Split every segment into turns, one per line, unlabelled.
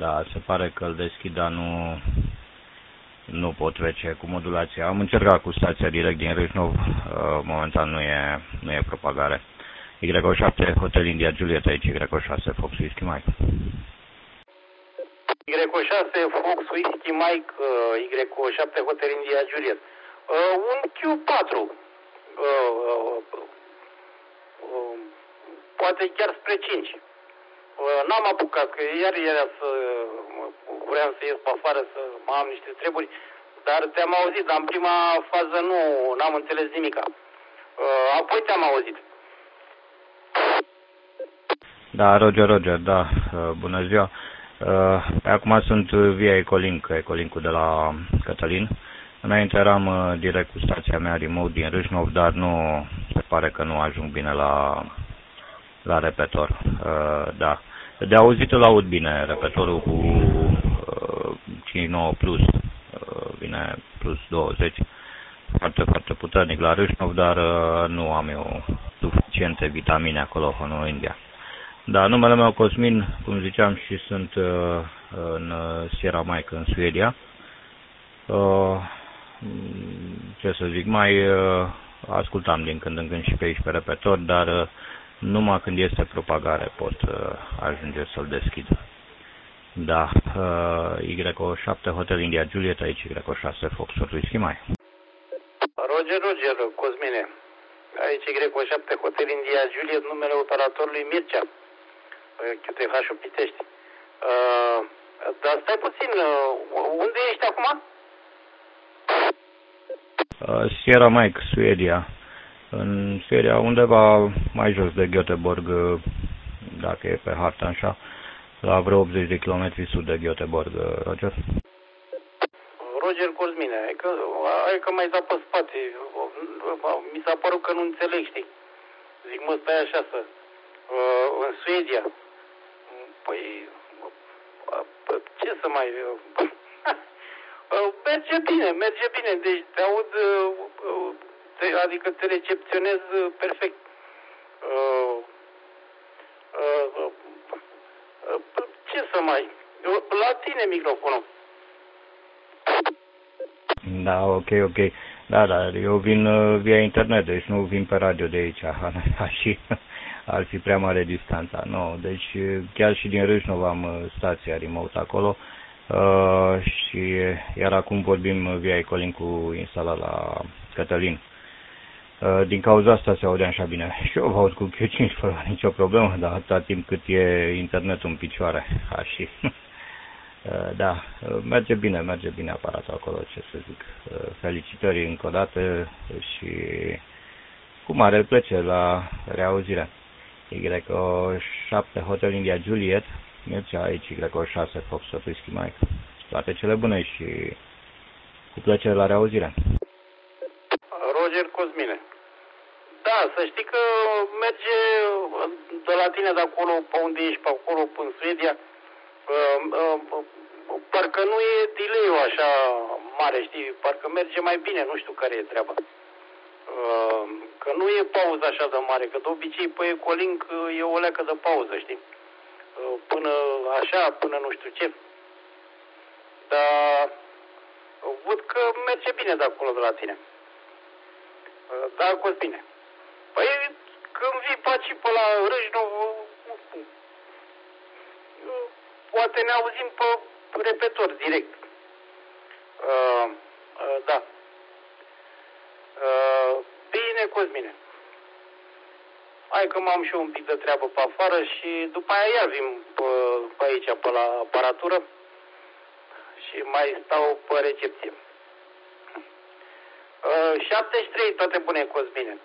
Da, se pare că îl deschid, dar nu pot trece cu modulația. Am încercat cu stația direct din Râșnov, momentan nu e propagare. Y7 Hotel India Juliet, aici Y6 Fox Whisky Mike.
Y6 Fox Whisky Mike, Y7 Hotel India Juliet. Un Q4, poate chiar spre 5. N-am apucat, că iar era vreau să ies pe afară să mă am niște treburi, dar te-am auzit, dar în prima fază n-am înțeles nimica. Apoi te-am auzit.
Da, Roger, da, bună ziua. Acum sunt via Ecolink-ul de la Cătălin. Înainte eram direct cu stația mea remote din Râșnov, dar nu se pare că nu ajung bine la repetor. Da. De auzit îl aud bine, repetorul cu 59 plus, vine plus 20, foarte, foarte puternic la Râșnov, dar nu am eu suficiente vitamine acolo în India. Da, numele meu Cosmin, cum ziceam, și sunt în Sierra Mike, în Suedia. Ce să zic, mai ascultam din când în când și pe aici pe repetor, dar numai când este propagare pot ajunge să-l deschid. Da, Y7 Hotel India Juliet, aici Y6 Fox Whisky Mike.
Roger, Cosmine. Aici Y7 Hotel India Juliet, numele operatorului Mircea. QTH-ul Pitești. Dar stai puțin, unde ești acum?
Sierra Mike, Suedia. În Suedia, undeva mai jos de Göteborg, dacă e pe hartă așa, la vreo 80 de kilometri sud de Göteborg, Roger.
Roger Cosmine, hai că m-ai dat pe spate. Mi s-a părut că nu înțeleg, știi? Zic, mă, stai așa să... în Suedia. Păi... ce să mai... merge bine. Deci te aud... adică te recepționez perfect. Ce să mai... la tine microfonul.
Da, ok. Da, eu vin via internet, deci nu vin pe radio de aici, și ar fi prea mare distanța. No, deci chiar și din Râșnov am stația remote acolo și iar acum vorbim via Ecolink-ul instalat la Cătălin. Din cauza asta se aude așa bine. Și eu vă aud cu Q5 fără nicio problemă, dar atâta timp cât e internetul în picioare. Și da, merge bine aparatul acolo, ce să zic. Felicitări încă o dată și cu mare plăcere la reauzire. Y7 Hotel India Juliet, merge aici Y6 Fox Whisky Mike. Toate cele bune și cu plăcere la reauzire.
Roger Cosmine. Da, să știi că merge de la tine de acolo, pe unde ești, pe acolo, în Suedia, parcă nu e delay-ul așa mare, știi, parcă merge mai bine, nu știu care e treaba. Că nu e pauză așa de mare, că de obicei pe Ecolink e o leacă de pauză, știi, până așa, până nu știu ce. Dar văd că merge bine de acolo de la tine. Da, Cosmine. Păi, când vii pe aici, pe la Râșnov, poate ne auzim pe repetor, direct. Da. Bine, Cosmine. Hai că m-am și eu un pic de treabă pe afară și după aia iar vin pe aici, pe la aparatură și mai stau pe recepție. 73, toate bune, Cosmine.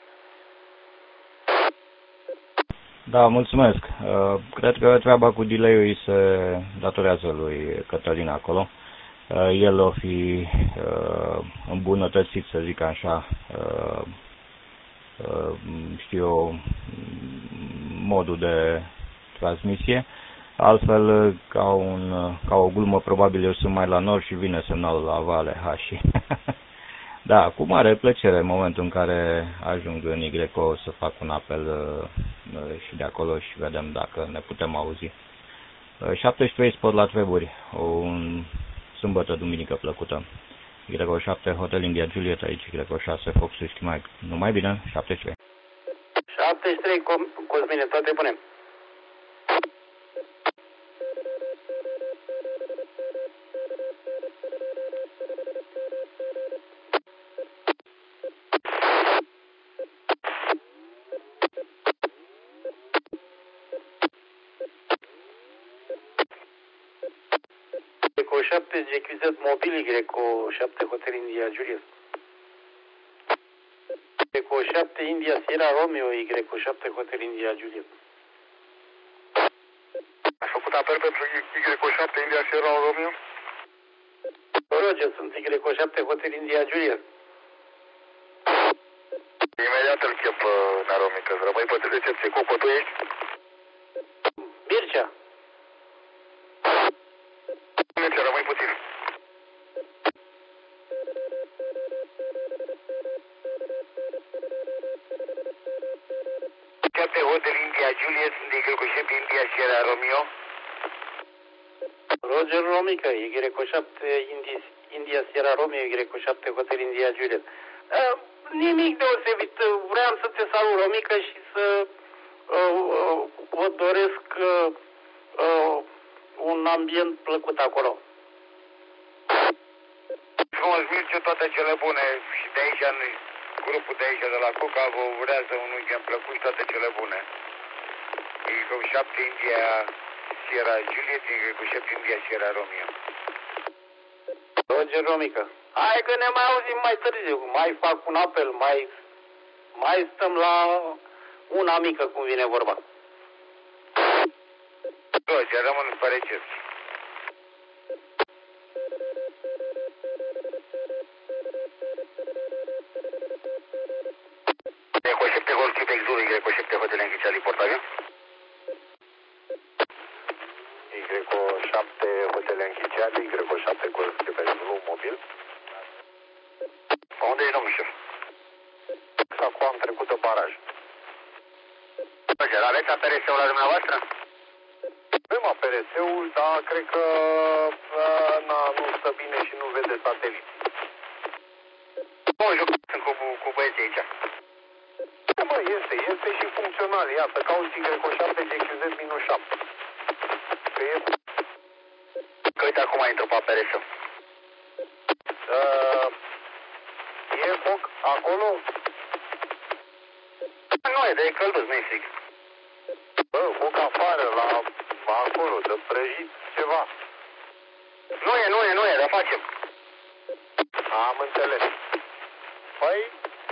Da, mulțumesc. Cred că treaba cu delay-ul îi se datorează lui Cătălin acolo. El o fi îmbunătățit, să zic așa, știu eu, modul de transmisie. Altfel, ca o glumă, probabil eu sunt mai la nord și vine semnalul la Vale, și da, cu mare plăcere în momentul în care ajung în YO să fac un apel și de acolo și vedem dacă ne putem auzi. 17 spot la treburi. O sâmbătă, duminică plăcută. Greco 7, Hotel India Juliet aici, Greco 6, Fox Whisky Mike. Numai bine, 17.
73, Cosmine, toate bune. Greco 7, GQZ mobil, Greco 7, Hotel India Juliet. Greco 7, India Sierra Romeo, Greco 7, Hotel India Juliet.
Ai făcut apel pentru Greco 7, India Sierra Romeo?
Roger, sunt Greco 7, Hotel India Juliet.
Imediat îl chem pe Naromică, rămâi pe recepție. Cu tu ești?
Bircea.
Bircea, rămâi puțin. 7 Hotel India Juliet, sunt Greco 7, India Sierra Romeo.
Roger Romica, Greco 7, India Sierra Romeo, Greco 7, Hotel India Juliet. Nimic deosebit, vreau să te salut, Romica, și să vă doresc un ambient plăcut acolo.
Frumos, Mircea, toate cele bune și de aici, grupul de aici, de la Cuca, vă urează un weekend plăcut și toate cele bune. Greco 7, India Sierra Juliet, Greco 7, India Sierra Romeo.
Roger Romica. Hai că ne mai auzim mai târziu, mai fac un apel, mai stăm la una mică, cum vine vorba.
Roger, rămân pe recepție. Greco 7 Golf Quebec Zulu, Greco 7 Hotel Yankee Charlie Portavion.
Greco 7 Hotel Yankee Charlie, Greco 7 Golf Quebec Zulu, mobil.
Unde ești, domnul șef?
Acum am trecut de baraj.
Roger, aveți APRS-ul la dumneavoastră?
Avem APRS-ul, dar cred că nu stă bine și nu vede satelit.
Bun, sunt cu băieții aici.
Da, mă, este și funcțional. Iată, cauți Greco 7 GQZ-7. Că e...
Că uite, acum intru pe APRS-ul.
E foc acolo?
Nu e, de căldus, nu-i frig.
Bă, foc afară, acolo, de prăjit ceva.
Nu e, dar facem.
Am înțeles. Păi,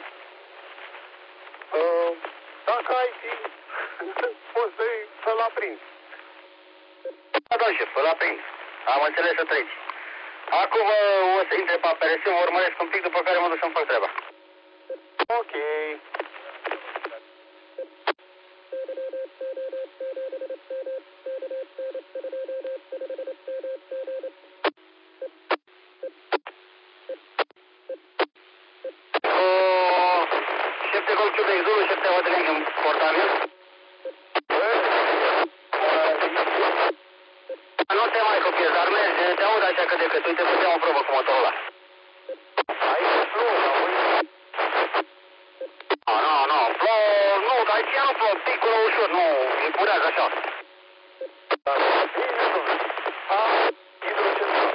dacă ai fi, poți să-l aprinzi.
Da, domnul șef, îl aprind. Am înțeles să treci. Acum o să intre pe APRS, mă urmăresc un pic, după care mă duc să-mi fac treaba.
Ok.
Șef de Golf Quebec Zulu, șef de Hotel Yankee Portavion. Nu te mai copiez, dar merge, te aud așa cât de cât. Uite, putem o probă cu motorul ăla.
Aici plouă,
Nu, plouă, nu, dar aici nu plouă, piculă ușor, nu, îi purează așa.
Dar bine, domnule. Hidrocentrală.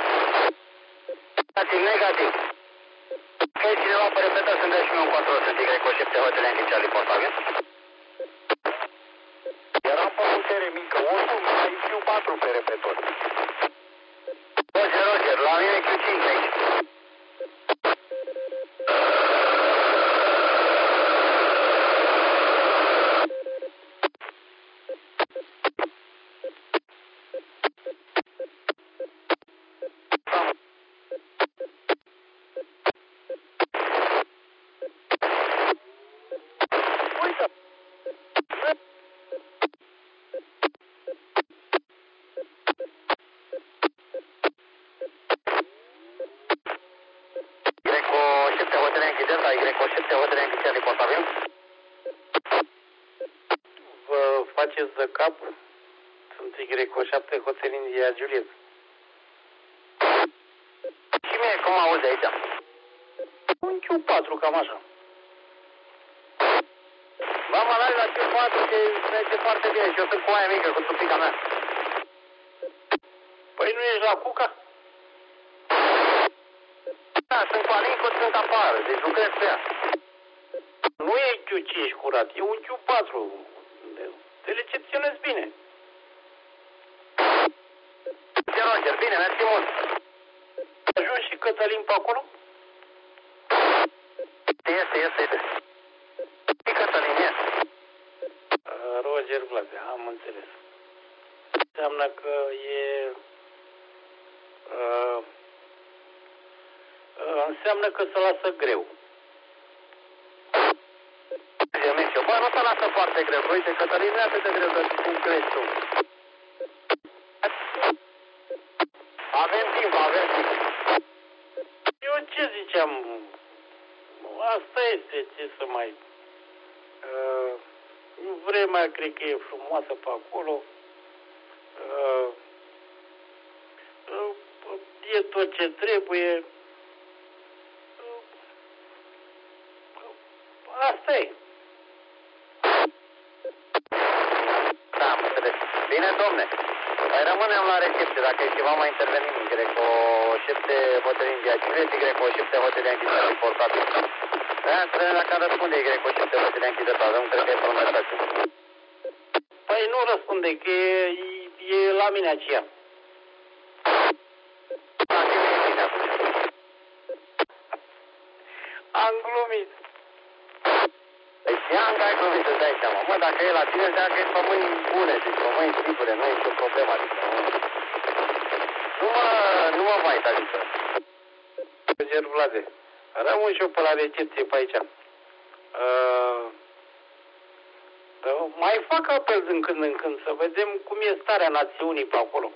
Negativ. Că cineva pe repetat să-mi dea și mie un 4 sunt Greco 7 Hotel Yankee Charlie Portavion.
Eram pe putere mică, oricum, ai Q4 pe repetor.
Roger, la mine Q5 aici. Portavion.
Vă faceți de cap? Sunt Y7 Hotel India Juliet.
Și mie, cum auzi aici?
Un Q4, cam așa.
Bă, mă lași la Q4 că merge foarte bine și eu sunt cu aia mică, cu tupica mea.
Păi nu ești la Cuca?
Da, sunt cu Alincu, sunt afară, deci lucrez pe ea.
Nu e Q5 curat, e un Q4. Te recepționezi bine.
Ce Roger, bine, mersi mult.
A ajuns și Cătălin pe acolo?
Este. Și Cătălin, e.
Roger Vlave, am înțeles. Înseamnă că înseamnă că se lasă greu.
Bă, nu se lasă foarte greu. Uite, Cătălin nu e atât de greu, dar cum crezi tu. Avem timp.
Eu ce ziceam? Asta este, ce să mai... Vremea cred că e frumoasă pe acolo. E tot ce trebuie. Asta e.
Da, am înțeles. Bine, domne. Păi rămânem la recepție. Dacă e ceva, mai intervenim în Greco 7 Hotel India Juliet, Greco 7 Hotel Yankee Charlie portabil. Vreau să vedem dacă răspunde Greco 7 Hotel Yankee de ta. Nu cred că e pe un mesaj.
Păi nu răspunde, că e la mine aceea.
Da, și mie bine atunci.
Am glumit.
Deci ia în ai glumit, îți dai seama. Mă, dacă e la tine, dacă e pe mâini bune, deci pe mâini sigure, nu e nicio problemă, adică nu mă mai adică.
Roger Vlade, rămân și eu pe la recepție pe aici. Mai fac apel din când în când să vedem cum e starea națiunii pe acolo.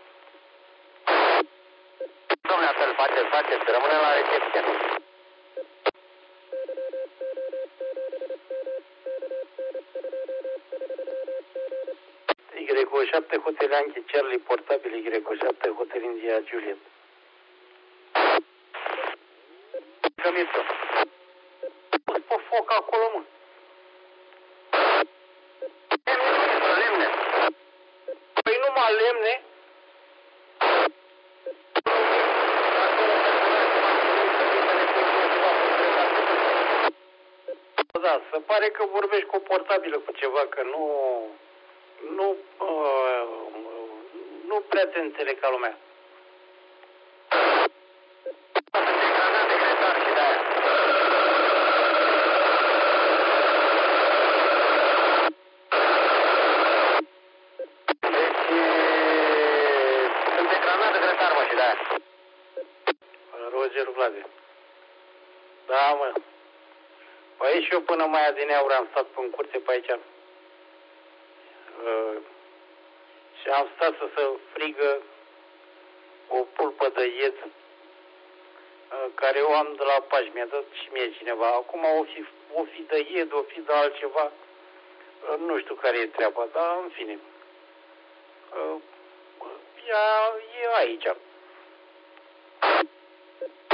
Dom'le, apel, faceți, rămâne la recepție.
Y7 Hotel Yankee Charlie portabil, Y7 Hotel India Juliet.
Cămiță.
Pus pe foc acolo, mă.
Lemne.
Păi numai lemne. Da, se pare că vorbești cu o portabilă cu ceva, că nu prea te înțeleg ca lumea. Roger Vlade. Da, mă. Păi și eu până mai adineauri am stat pe curte pe aici. Și am stat să se frigă o pulpă de ied care eu am de la Paș. Mi-a dat și mie cineva. Acum o fi de ied, o fi de altceva. Nu știu care e treaba, dar în fine. Ea e aici.